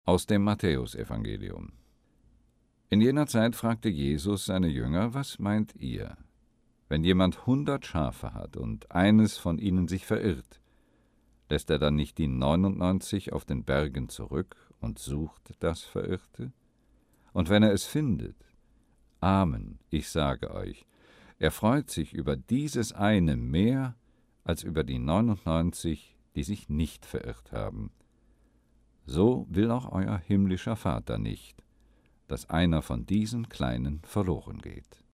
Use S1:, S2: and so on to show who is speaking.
S1: Aus dem Matthäusevangelium. In jener Zeit fragte Jesus seine Jünger: Was meint ihr, wenn jemand 100 Schafe hat und eines von ihnen sich verirrt? Lässt er dann nicht die 99 auf den Bergen zurück und sucht das Verirrte? Und wenn er es findet, Amen, ich sage euch, er freut sich über dieses eine mehr als über die 99, die sich nicht verirrt haben. So will auch euer himmlischer Vater nicht, dass einer von diesen Kleinen verloren geht.